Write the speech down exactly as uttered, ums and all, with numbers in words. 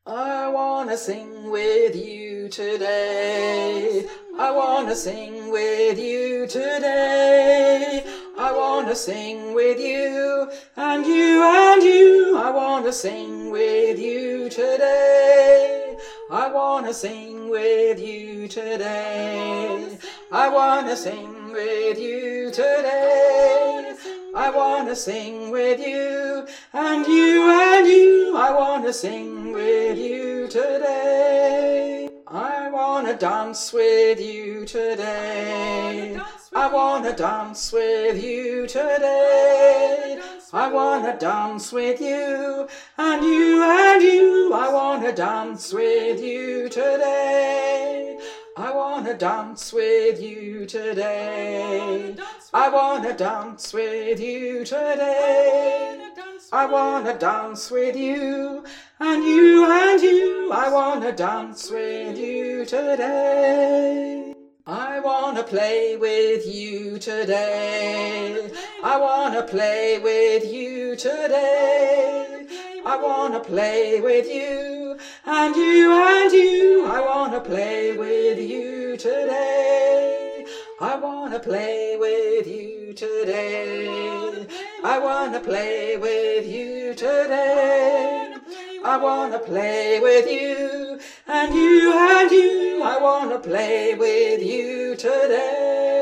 I wanna sing with you today. I wanna sing with you today. I wanna sing with you, and you and you. I wanna sing with you today. I wanna sing with you today. I wanna sing with you today. I wanna sing with you, and you and you. I wanna sing with you today. I wanna dance with you today. I wanna dance with you today. I wanna dance with you, and you and you. I wanna dance with you today. I wanna dance with you today. I wanna dance with you today. I wanna dance with you, and you and you. I wanna dance with you today. I wanna play with you today. I wanna play with you today. I wanna play with you, and you and you. I wanna play with you today. I wanna play with you today. I wanna play with you today. I wanna play with you, and you and you. I wanna play with you today.